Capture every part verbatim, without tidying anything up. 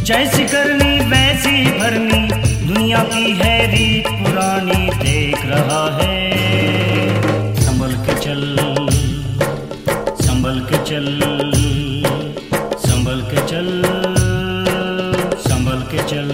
जैसी करनी वैसी भरनी, दुनिया की है रीत पुरानी, देख रहा है। संभल के चल, संभल के चल, संभल के चल, संभल के चल।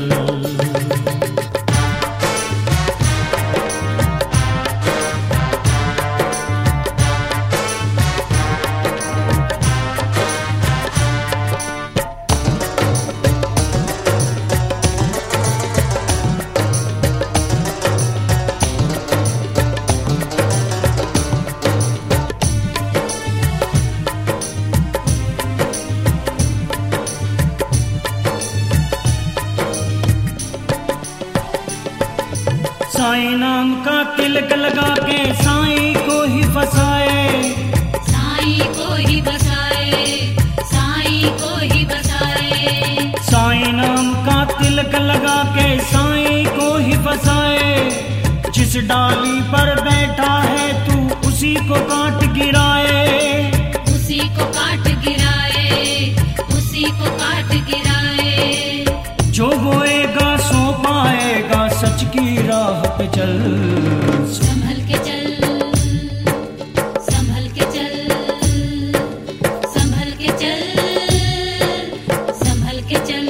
साईं नाम का तिलक लगा के साईं को ही फसाए, साईं को ही बसाए, साईं को ही बसाए। साईं नाम का तिलक लगा के साईं को ही फसाए। जिस डाली पर बैठा है तू उसी को काट गिराए, उसी को काट गिराए, उसी को काट गिराए। जो बोएगा सो पाएगा, सच की राह पे चल। संभल के चल, संभल के चल, संभल के चल, संभल के चल।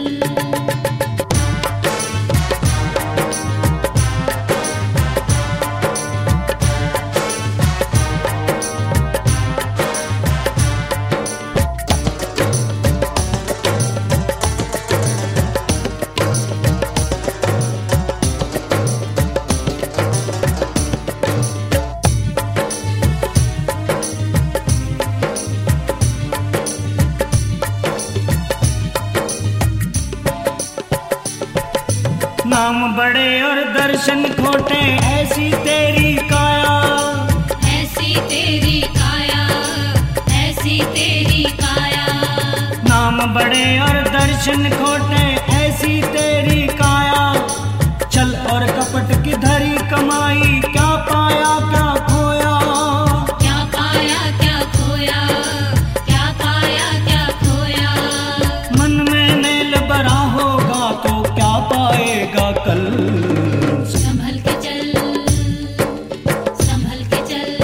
नाम बड़े और दर्शन खोटे, ऐसी तेरी काया, ऐसी तेरी काया, ऐसी तेरी काया। नाम बड़े और दर्शन खोटे, ऐसी तेरी काया। चल और कपट की धरी कमाई, क्या पाया क्या खोया, क्या पाया क्या खोया, क्या पाया क्या खोया। मन में मैल भरा होगा तो क्या पाएगा कल। संभल के चल, संभल के चल,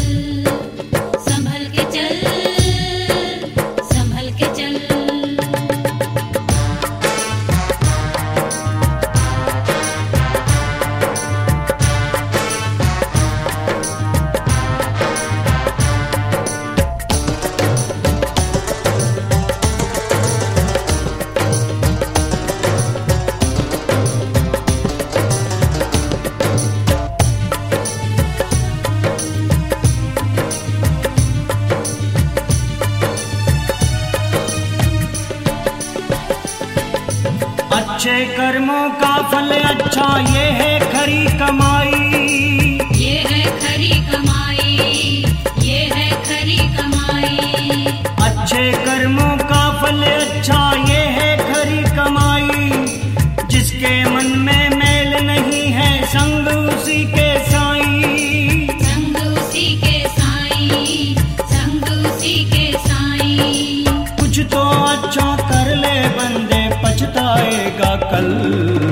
संभल के चल, संभल के चल। अच्छे कर्मों का फल अच्छा, ये है खरी कमाई, ये है खरी कमाई, ये है खरी कमाई। अच्छे कर्मों का फल अच्छा, ये है खरी कमाई। जिसके मन में मैल नहीं है, संग उसी के साईं, संग उसी के साईं, संग उसी के साईं। कुछ तो अच्छा कर ले बंदे, पछताएगा कल।